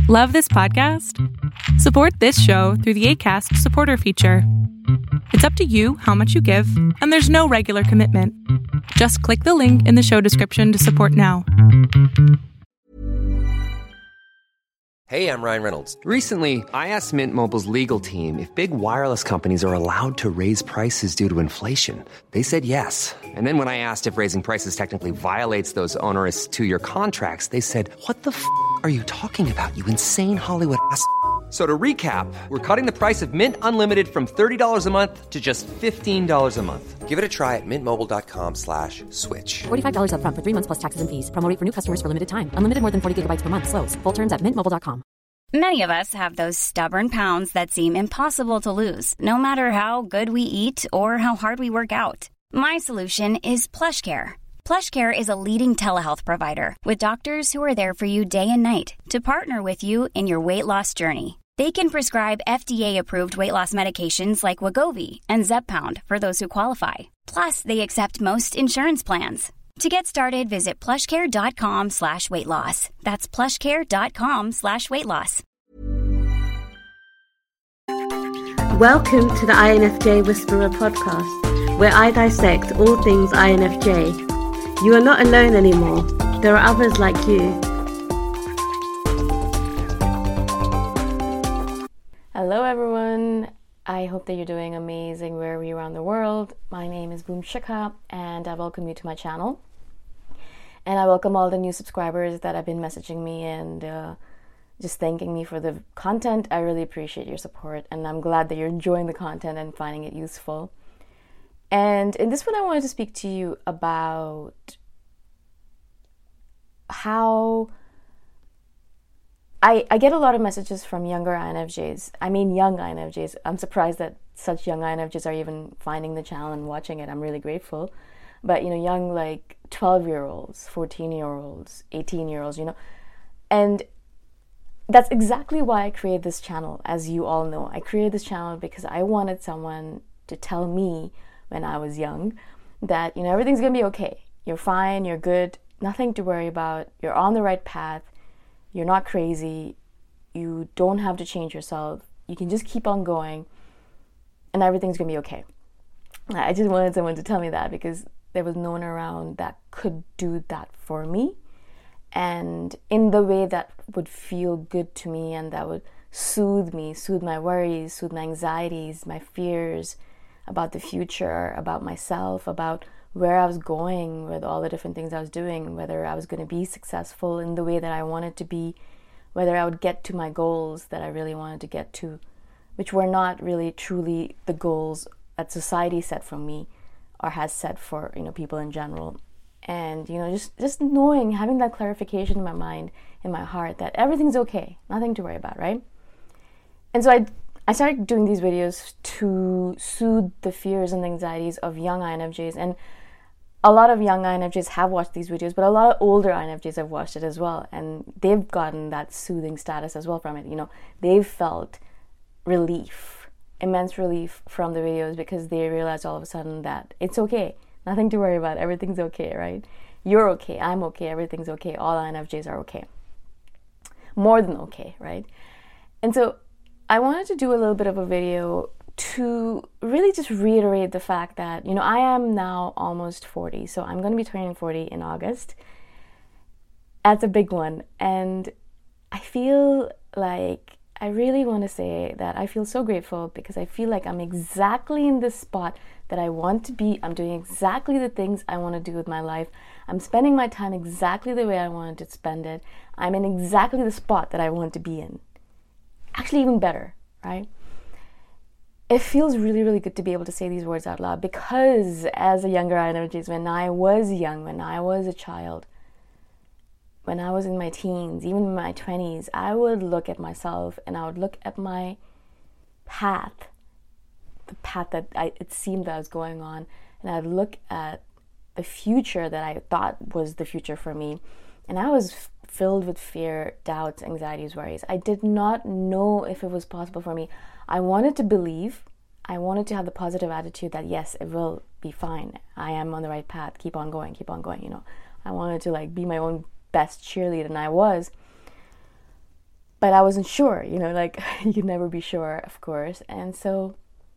Love this podcast? Support this show through the Acast supporter feature. It's up to you how much you give, and there's no regular commitment. Just click the link in the show description to support now. Hey, I'm Ryan Reynolds. Recently, I asked Mint Mobile's legal team if big wireless companies are allowed to raise prices due to inflation. They said yes. And then when I asked if raising prices technically violates those onerous two-year contracts, they said, "What the f*** are you talking about, you insane Hollywood ass?" So to recap, we're cutting the price of Mint Unlimited from $30 a month to just $15 a month. Give it a try at mintmobile.com/switch. $45 up front for 3 months plus taxes and fees. Promo rate for new customers for limited time. Unlimited more than 40 gigabytes per month. Slows full terms at mintmobile.com. Many of us have those stubborn pounds that seem impossible to lose, no matter how good we eat or how hard we work out. My solution is PlushCare. PlushCare is a leading telehealth provider with doctors who are there for you day and night to partner with you in your weight loss journey. They can prescribe FDA-approved weight loss medications like Wegovy and Zepbound for those who qualify. Plus, they accept most insurance plans. To get started, visit plushcare.com/weightloss. That's plushcare.com/weightloss. Welcome to the INFJ Whisperer podcast, where I dissect all things INFJ. You are not alone anymore. There are others like you. Hello everyone, I hope that you're doing amazing wherever you're around the world. My name is Boom Shikha and I welcome you to my channel. And I welcome all the new subscribers that have been messaging me and just thanking me for the content. I really appreciate your support and I'm glad that you're enjoying the content and finding it useful. And in this one I wanted to speak to you about how I get a lot of messages from younger INFJs. I mean young INFJs. I'm surprised that such young INFJs are even finding the channel and watching it. I'm really grateful. But, young like 12-year-olds, 14-year-olds, 18-year-olds, And that's exactly why I created this channel, as you all know. I created this channel because I wanted someone to tell me when I was young that, everything's going to be okay. You're fine, you're good, nothing to worry about, you're on the right path. You're not crazy. You don't have to change yourself. You can just keep on going and everything's going to be okay. I just wanted someone to tell me that because there was no one around that could do that for me. And in the way that would feel good to me and that would soothe me, soothe my worries, soothe my anxieties, my fears about the future, about myself, about where I was going with all the different things I was doing, whether I was going to be successful in the way that I wanted to be, whether I would get to my goals that I really wanted to get to, which were not really truly the goals that society set for me or has set for, people in general. And, just knowing, having that clarification in my mind, in my heart, that everything's okay, nothing to worry about, right? And so I started doing these videos to soothe the fears and anxieties of young INFJs. And a lot of young INFJs have watched these videos, but a lot of older INFJs have watched it as well. And they've gotten that soothing status as well from it. They've felt relief, immense relief from the videos because they realized all of a sudden that it's okay. Nothing to worry about. Everything's okay, right? You're okay. I'm okay. Everything's okay. All INFJs are okay. More than okay, right? And so I wanted to do a little bit of a video to really just reiterate the fact that, I am now almost 40. So I'm going to be turning 40 in August. That's a big one. And I feel like I really want to say that I feel so grateful because I feel like I'm exactly in the spot that I want to be. I'm doing exactly the things I want to do with my life. I'm spending my time exactly the way I wanted to spend it. I'm in exactly the spot that I want to be in. Actually, even better, right? It feels really, really good to be able to say these words out loud because as a younger INFJ, when I was young, when I was a child, when I was in my teens, even in my 20s, I would look at myself and I would look at my path, the path that it seemed that I was going on, and I'd look at the future that I thought was the future for me, and I was filled with fear, doubts, anxieties, worries. I did not know if it was possible for me. I wanted to believe, I wanted to have the positive attitude that yes, it will be fine. I am on the right path. Keep on going, I wanted to be my own best cheerleader, and I was. But I wasn't sure, like you could never be sure, of course. And so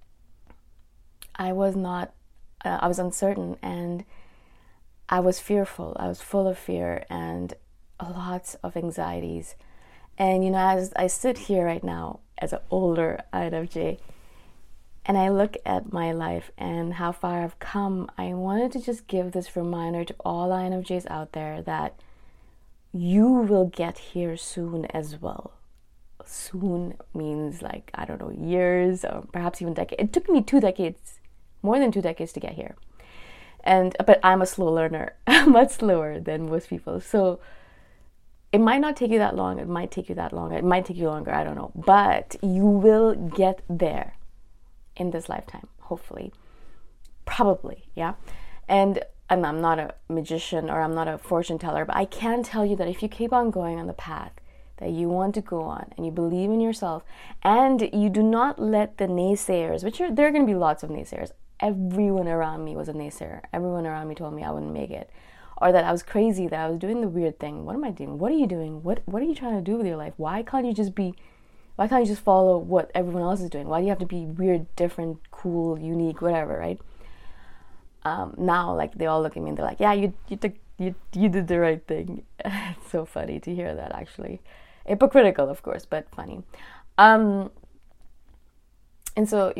I was uncertain, and I was fearful. I was full of fear and lots of anxieties. And, as I sit here right now as an older INFJ, and I look at my life and how far I've come, I wanted to just give this reminder to all INFJs out there that you will get here soon as well. Soon means years, or perhaps even decades. It took me 2 decades, more than 2 decades to get here. But I'm a slow learner, much slower than most people. So it might not take you that long. It might take you that long. It might take you longer. I don't know. But you will get there in this lifetime, hopefully. Probably, yeah. And I'm not a magician, or I'm not a fortune teller, but I can tell you that if you keep on going on the path that you want to go on, and you believe in yourself, and you do not let the naysayers, there are going to be lots of naysayers. Everyone around me was a naysayer. Everyone around me told me I wouldn't make it, or that I was crazy, that I was doing the weird thing. What am I doing? What are you doing? What are you trying to do with your life? Why can't you just follow what everyone else is doing? Why do you have to be weird, different, cool, unique, whatever, right? Now, they all look at me and they're like, yeah, you did the right thing. It's so funny to hear that, actually. Hypocritical, of course, but funny. And so,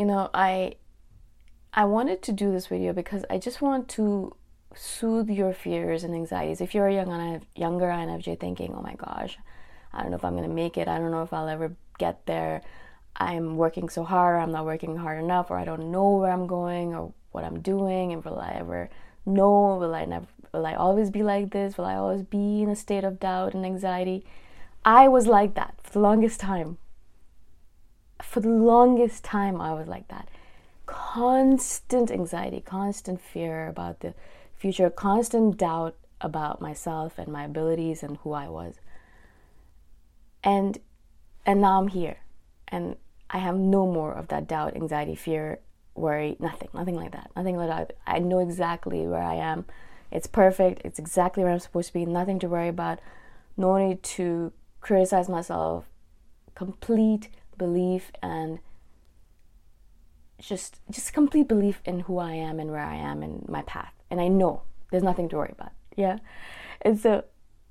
I wanted to do this video because I just want to soothe your fears and anxieties. If you're a younger INFJ thinking, oh my gosh, I don't know if I'm going to make it. I don't know if I'll ever get there. I'm working so hard, or I'm not working hard enough, or I don't know where I'm going or what I'm doing, and will I ever know? Will I always be like this? Will I always be in a state of doubt and anxiety? I was like that for the longest time. For the longest time, I was like that. Constant anxiety, constant fear about the future, constant doubt about myself and my abilities and who I was. And now I'm here, and I have no more of that doubt, anxiety, fear, worry, nothing like that. I know exactly where I am. It's perfect. It's exactly where I'm supposed to be. Nothing to worry about. No need to criticize myself. Complete belief, and just complete belief in who I am and where I am and my path. And I know there's nothing to worry about. Yeah. And so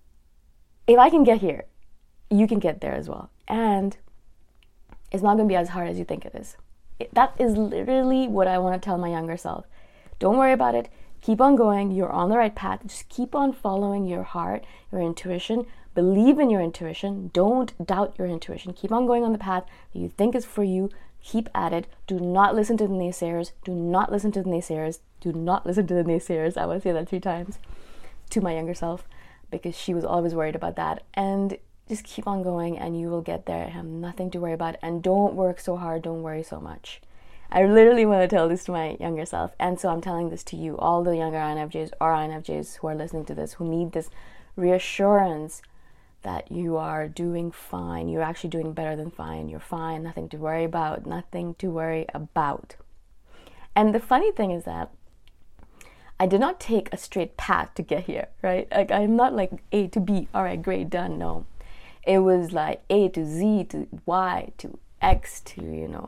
if I can get here, you can get there as well. And it's not going to be as hard as you think it is. That is literally what I want to tell my younger self. Don't worry about it. Keep on going. You're on the right path. Just keep on following your heart, your intuition. Believe in your intuition. Don't doubt your intuition. Keep on going on the path that you think is for you. Keep at it. Do not listen to the naysayers. Do not listen to the naysayers. Do not listen to the naysayers. I want to say that 3 times to my younger self, because she was always worried about that. And just keep on going, and you will get there. I have nothing to worry about. And don't work so hard. Don't worry so much. I literally want to tell this to my younger self. And so I'm telling this to you, all the younger INFJs or INFJs who are listening to this, who need this reassurance that you are doing fine. You're actually doing better than fine. You're fine. Nothing to worry about. Nothing to worry about. And the funny thing is that I did not take a straight path to get here, right? I'm not like A to B. All right, great, done. No. It was like A to Z to Y to X to,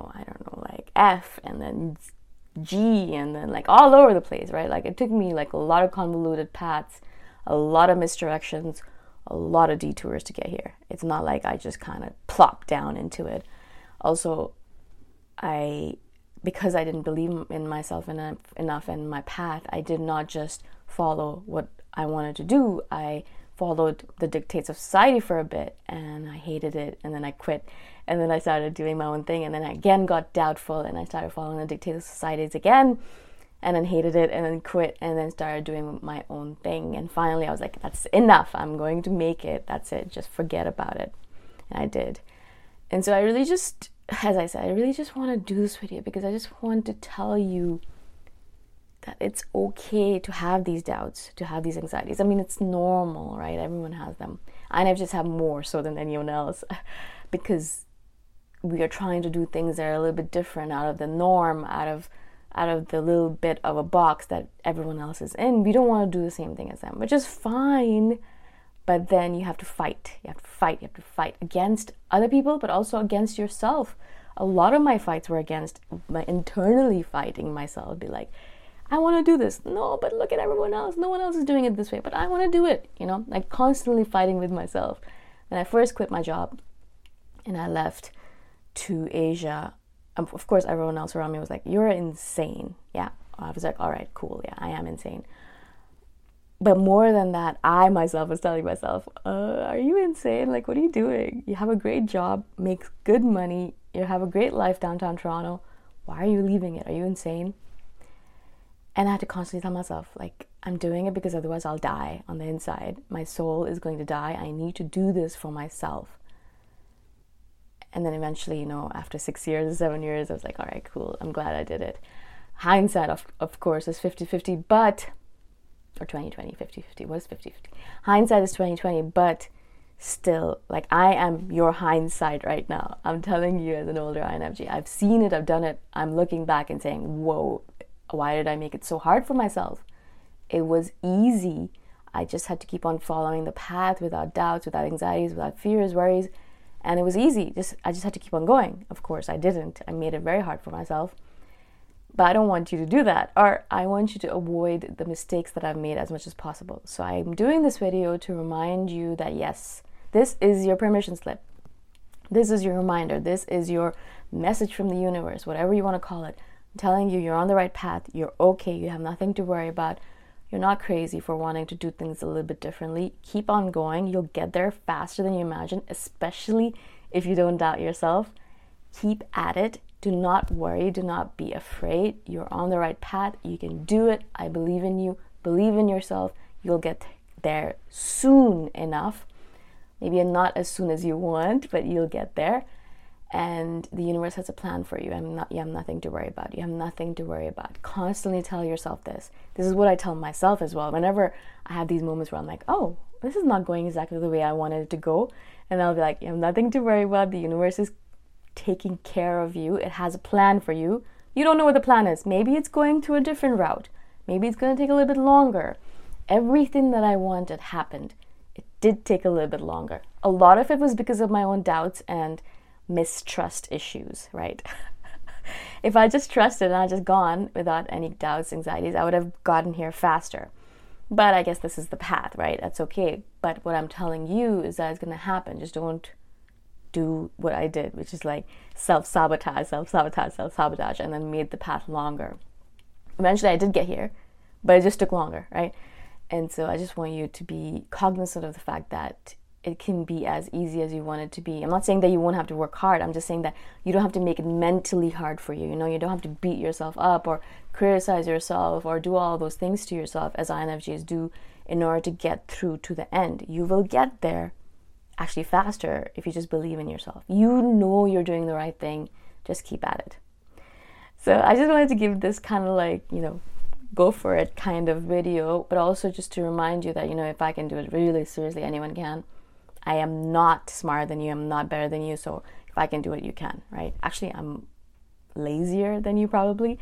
F, and then G, and then all over the place, right? It took me a lot of convoluted paths, a lot of misdirections, a lot of detours to get here. It's not like I just kind of plopped down into it. Also, because I didn't believe in myself enough in my path, I did not just follow what I wanted to do. I followed the dictates of society for a bit, and I hated it, and then I quit, and then I started doing my own thing, and then I again got doubtful, and I started following the dictates of societies again, and then hated it, and then quit, and then started doing my own thing. And finally I was like, that's enough. I'm going to make it. That's it. Just forget about it. And I did. And so I really just, as I said, I really just want to do this video because I just want to tell you that it's okay to have these doubts, to have these anxieties. I mean, it's normal, right? Everyone has them. I just have more so than anyone else because we are trying to do things that are a little bit different, out of the norm, out of the little bit of a box that everyone else is in. We don't want to do the same thing as them, which is fine, But then you have to fight. You have to fight against other people, but also against yourself. A lot of my fights were against my internally fighting myself. Be like, I want to do this. No, but look at everyone else. No one else is doing it this way, but I want to do it. Like constantly fighting with myself. When I first quit my job and I left to Asia, of course, everyone else around me was like, you're insane. Yeah. I was like, all right, cool. Yeah, I am insane. But more than that, I myself was telling myself, are you insane? Like, what are you doing? You have a great job, make good money, you have a great life downtown Toronto. Why are you leaving it? Are you insane? And I had to constantly tell myself, like, I'm doing it because otherwise I'll die on the inside. My soul is going to die. I need to do this for myself. And then eventually, after 6 years, 7 years, I was like, all right, cool. I'm glad I did it. Hindsight, of course, is 50-50, but... or 20-20, 50-50. What is 50-50? Hindsight is 20-20, but still, like, I am your hindsight right now. I'm telling you as an older INFJ. I've seen it, I've done it. I'm looking back and saying, whoa, why did I make it so hard for myself? It was easy. I just had to keep on following the path without doubts, without anxieties, without fears, worries. And it was easy. I just had to keep on going. Of course, I didn't. I made it very hard for myself. But I don't want you to do that, or I want you to avoid the mistakes that I've made as much as possible. So I'm doing this video to remind you that yes, this is your permission slip. This is your reminder. This is your message from the universe, whatever you want to call it. I'm telling you, you're on the right path. You're okay. You have nothing to worry about. You're not crazy for wanting to do things a little bit differently. Keep on going. You'll get there faster than you imagine, especially if you don't doubt yourself. Keep at it. Do not worry. Do not be afraid. You're on the right path. You can do it. I believe in you. Believe in yourself. You'll get there soon enough. Maybe not as soon as you want, but you'll get there. And the universe has a plan for you. You have nothing to worry about. You have nothing to worry about. Constantly tell yourself this. This is what I tell myself as well. Whenever I have these moments where I'm like, oh, this is not going exactly the way I wanted it to go. And I'll be like, you have nothing to worry about. The universe is taking care of you. It has a plan for you. You don't know what the plan is. Maybe it's going to a different route. Maybe it's going to take a little bit longer. Everything that I wanted happened. It did take a little bit longer. A lot of it was because of my own doubts and mistrust issues, right? If I just trusted and I just gone without any doubts, anxieties, I would have gotten here faster. But I guess this is the path, right? That's okay. But what I'm telling you is that it's going to happen. Just don't do what I did, which is like self-sabotage, and then made the path longer. Eventually I did get here, but it just took longer, right? And so I just want you to be cognizant of the fact that it can be as easy as you want it to be. I'm not saying that you won't have to work hard. I'm just saying that you don't have to make it mentally hard for you. You don't have to beat yourself up or criticize yourself or do all those things to yourself as INFJs do in order to get through to the end. You will get there actually faster if you just believe in yourself. You know you're doing the right thing. Just keep at it. So I just wanted to give this kind of like, go for it kind of video, but also just to remind you that, if I can do it really seriously, anyone can. I am not smarter than you. I'm not better than you. So if I can do it, you can, right? Actually, I'm lazier than you probably.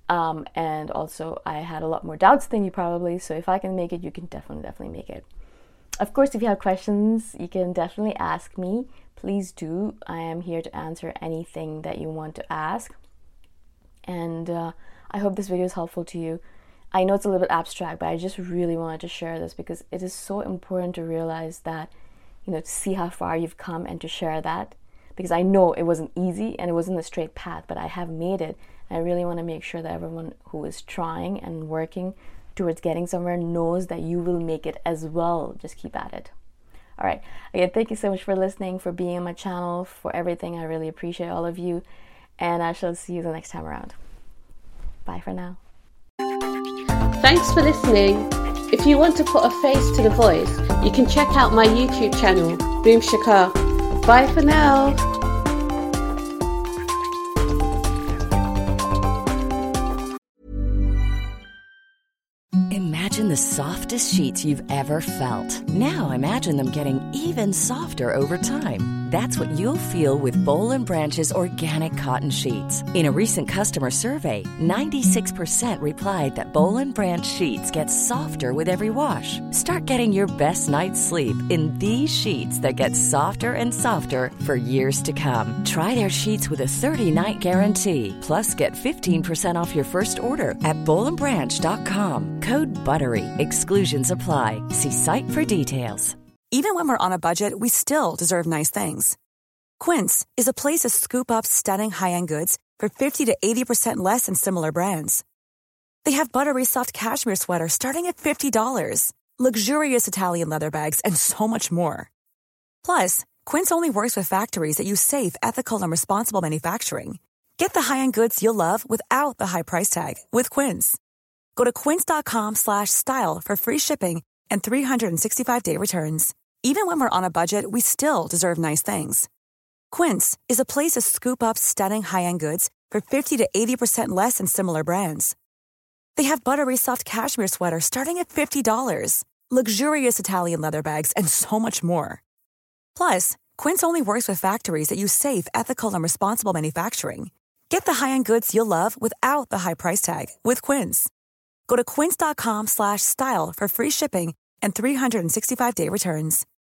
And also I had a lot more doubts than you probably. So if I can make it, you can definitely make it. Of course, if you have questions, you can definitely ask me. Please do. I am here to answer anything that you want to ask. And I hope this video is helpful to you. I know it's a little bit abstract, but I just really wanted to share this because it is so important to realize that, to see how far you've come and to share that. Because I know it wasn't easy and it wasn't a straight path, but I have made it. And I really want to make sure that everyone who is trying and working towards getting somewhere knows that you will make it as well. Just keep at it. All right. Again, thank you so much for listening, for being on my channel, for everything. I really appreciate all of you. And I shall see you the next time around. Bye for now. Thanks for listening. If you want to put a face to the voice, you can check out my YouTube channel, Boom Shikha. Bye for now. Imagine the softest sheets you've ever felt. Now imagine them getting even softer over time. That's what you'll feel with Boll & Branch's organic cotton sheets. In a recent customer survey, 96% replied that Boll & Branch sheets get softer with every wash. Start getting your best night's sleep in these sheets that get softer and softer for years to come. Try their sheets with a 30-night guarantee. Plus, get 15% off your first order at bollandbranch.com. Code BUTTERY. Exclusions apply. See site for details. Even when we're on a budget, we still deserve nice things. Quince is a place to scoop up stunning high-end goods for 50 to 80% less than similar brands. They have buttery soft cashmere sweaters starting at $50, luxurious Italian leather bags, and so much more. Plus, Quince only works with factories that use safe, ethical, and responsible manufacturing. Get the high-end goods you'll love without the high price tag with Quince. Go to quince.com/style for free shipping and 365-day returns. Even when we're on a budget, we still deserve nice things. Quince is a place to scoop up stunning high-end goods for 50 to 80% less than similar brands. They have buttery soft cashmere sweaters starting at $50, luxurious Italian leather bags, and so much more. Plus, Quince only works with factories that use safe, ethical, and responsible manufacturing. Get the high-end goods you'll love without the high price tag with Quince. Go to quince.com/style for free shipping and 365-day returns.